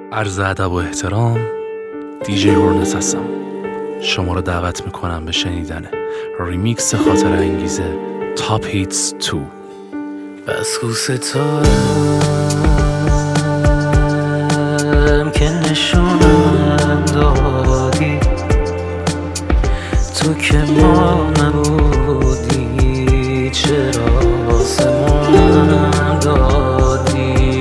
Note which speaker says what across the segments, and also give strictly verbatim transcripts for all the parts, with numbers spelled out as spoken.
Speaker 1: عرض ادب و احترام، دیجی هورنس هستم. شما رو دعوت میکنم به شنیدن ریمیکس خاطر انگیزه تاپ هیتس دو.
Speaker 2: بس کو ستارم که نشونم دادی، تو که ما نبودی چرا آسمونم دادی.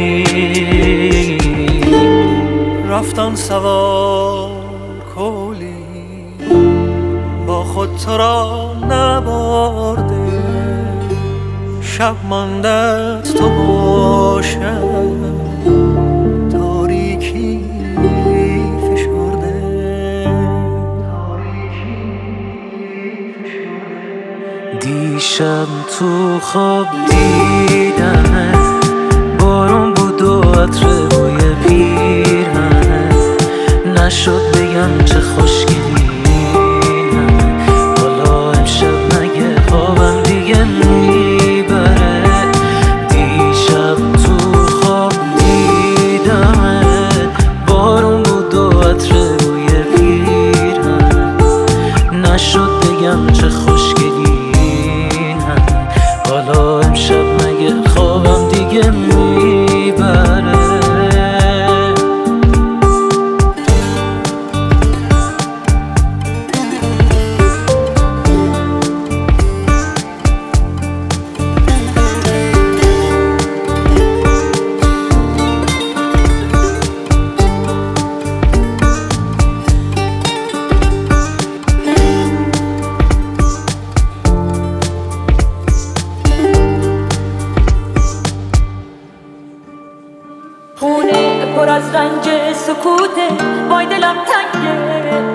Speaker 2: رفتن سوار کولی با خود تو را نبرده، شب ماندت تو باشم تاریکی فشرده. دیشب تو خواب دیدمت، بارون بود و عطر بوی پیرهنت، نشد بگم چه خوشگلی همه. حالا امشب مگه خوابم دیگه میبره؟ دیشب تو خواب دیدمت، بارون بود و عطر بوی پیرهنت، نشد بگم چه خوشگلی همه. حالا امشب مگه خوابم دیگه میبره؟
Speaker 3: خونه پر از رنج سکوته، وای دلم تنگه.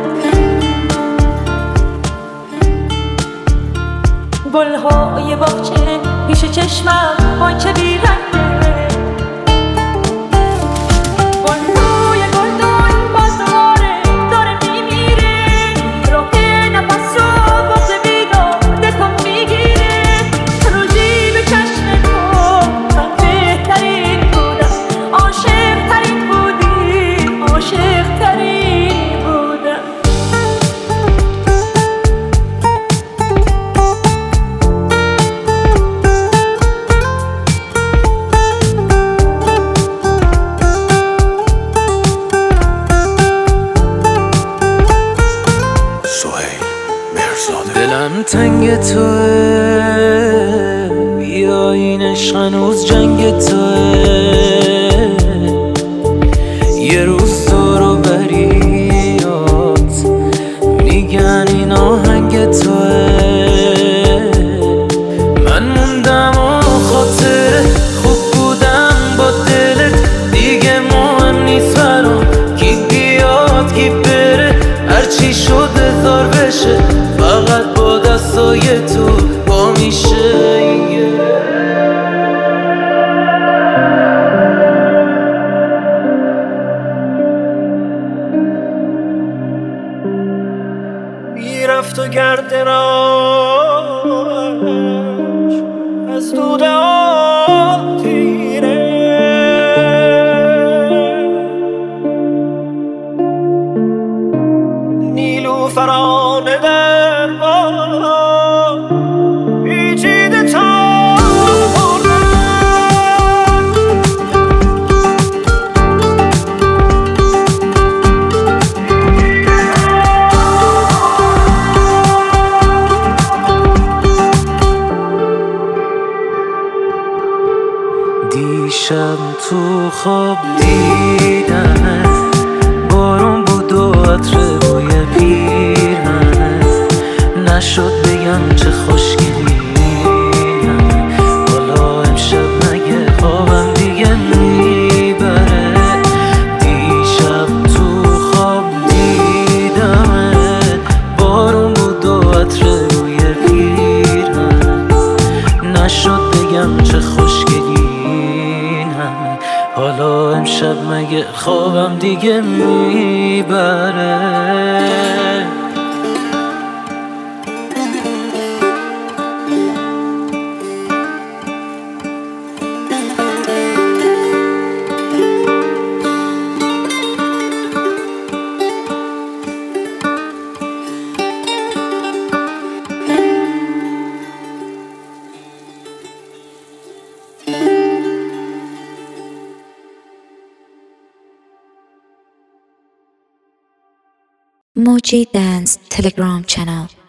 Speaker 3: گلهای باغچه پیش چشمم، وای چه بیرنگه. گل روی گلدون باز دوباره داره میمیره، راه نفس و بغض بیداد تو میگیره. روزی به چشم تو من بهترین بودم، عاشق ترین بودی، عاشق ترین بودم. دلم تنگ توه، بیا این عشق هنوز جنگ توه. یه روز تو رو بریات میگن این آهنگ توه. من موندم و خاطر خوب بودم با دلت دیگه مهم نیست برام، کی بیاد کی بره هرچی شد هزار بشه، فقط با دستای تو با میشه این گره. میرفت و گرد راش از دود آتیره، نیلوفران در باد پیچیده تا بردن. دیشب تو خواب دیدمت، بارون بود و عطر بوی پیرهنت، نشد بگم چه خوشگلی همه. حالا امشب مگه خوابم دیگه میبره؟ دیشب تو خواب دیدمت، بارون بود و عطر بوی پیرهنت، نشد بگم چه خوشگلی همه. حالا امشب مگه خوابم دیگه میبره؟
Speaker 4: Moji Dance Telegram channel.